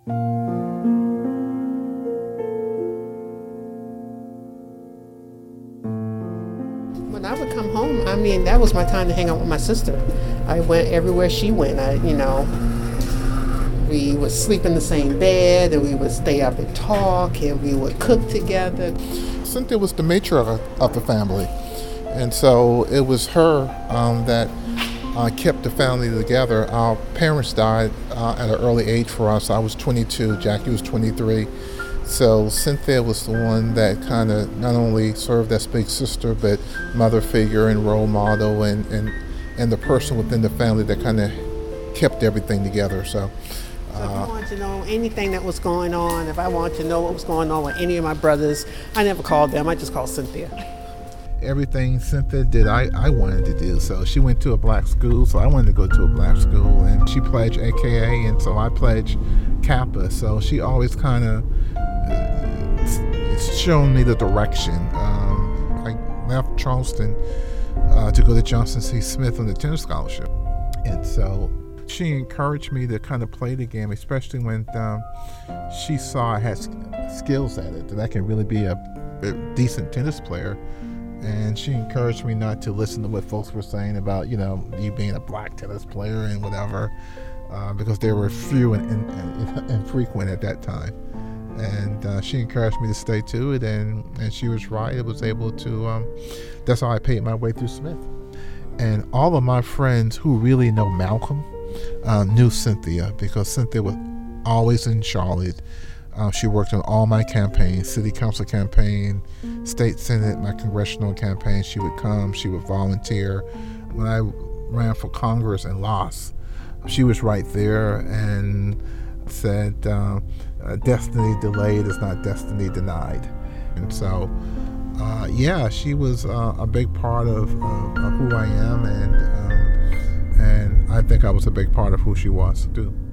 When I would come home, I mean, that was my time to hang out with my sister. I went everywhere she went. We would sleep in the same bed, and we would stay up and talk, and we would cook together. Cynthia was the matriarch of the family, and so it was her that kept the family together. Our parents died at an early age for us. I was 22, Jackie was 23. So Cynthia was the one that kind of not only served as big sister, but mother figure and role model and the person within the family that kind of kept everything together. So if I wanted to know anything that was going on, if I wanted to know what was going on with any of my brothers, I never called them. I just called Cynthia. Everything Cynthia did, I wanted to do. So she went to a black school, so I wanted to go to a black school. And she pledged AKA, and so I pledged Kappa. So she always kind of shown me the direction. I left Charleston to go to Johnson C. Smith on the tennis scholarship. And so she encouraged me to kind of play the game, especially when she saw I had skills at it, that I can really be a decent tennis player. And she encouraged me not to listen to what folks were saying about, you being a black tennis player and whatever, because they were few and infrequent at that time. And she encouraged me to stay to it, and she was right. I was able to, that's how I paid my way through Smith. And all of my friends who really know Malcolm knew Cynthia, because Cynthia was always in Charlotte. She worked on all my campaigns, city council campaign, state senate, my congressional campaign. She would come, she would volunteer. When I ran for Congress and lost, she was right there and said, destiny delayed is not destiny denied. And so, she was a big part of who I am, and I think I was a big part of who she was too.